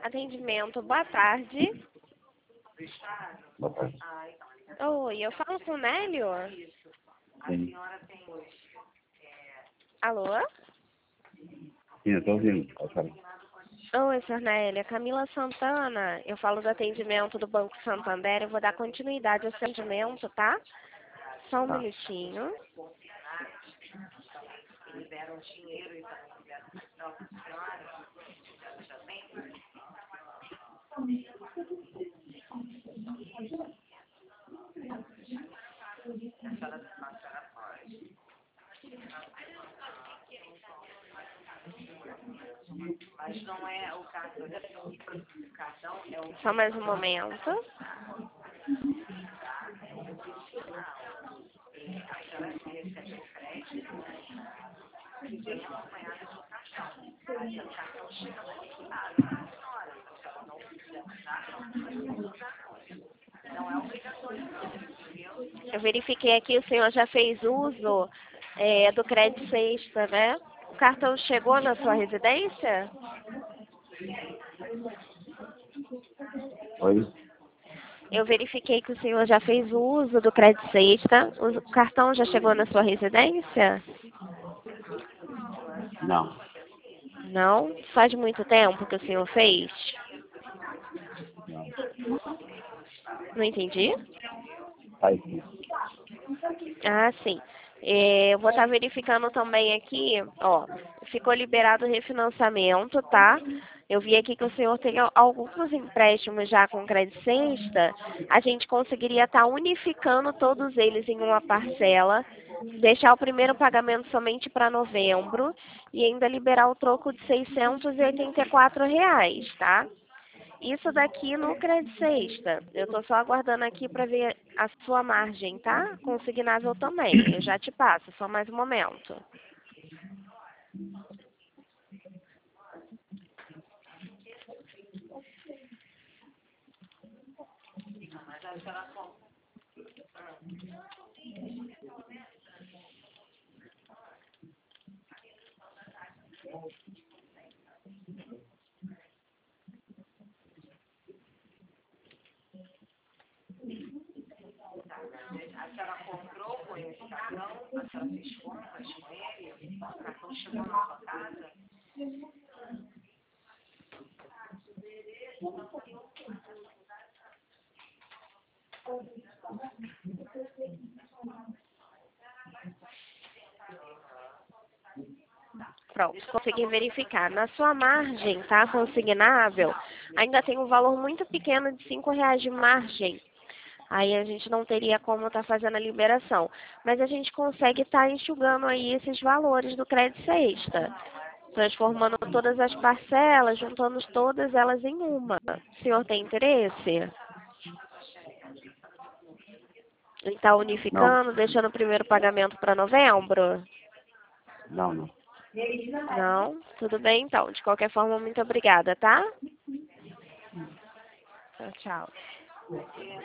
Atendimento, boa tarde. Boa tarde. Oi, eu falo com o Nélio? Sim, Alô? sim, eu estou ouvindo. Pode falar. Oi, senhor Nélio. Camila Santana. Eu falo do atendimento do Banco Santander. Eu vou dar continuidade ao seu atendimento, tá? Só um Tá. minutinho. Só mais um momento. Eu verifiquei aqui, o senhor já fez uso do crédito sexta, né? O cartão chegou na sua residência? Oi? Eu verifiquei que o senhor já fez o uso do crédito sexta. O cartão já chegou na sua residência? Não. Não? Faz muito tempo que o senhor fez? Não. Não entendi? Faz sim. Ah, sim. Eu vou estar verificando também aqui, ó, ficou liberado o refinanciamento, tá? Eu vi aqui que o senhor tem alguns empréstimos já com crédito sexta. A gente conseguiria estar unificando todos eles em uma parcela, deixar o primeiro pagamento somente para novembro e ainda liberar o troco de R$ 684, tá? Isso daqui no crédito sexta. Eu estou só aguardando aqui para ver a sua margem, tá? Consignável também. Eu já te passo, só mais um momento. Pronto, consegui verificar. Na sua margem, tá? Consignável, ainda tem um valor muito pequeno de R$ 5 de margem. Aí a gente não teria como estar fazendo a liberação. Mas a gente consegue estar enxugando aí esses valores do crédito sexta. Transformando todas as parcelas, juntando todas elas em uma. O senhor tem interesse? Em estar Não. unificando, deixando o primeiro pagamento para novembro? Não, não. Não? Tudo bem, então. De qualquer forma, muito obrigada, tá? Tchau, tchau.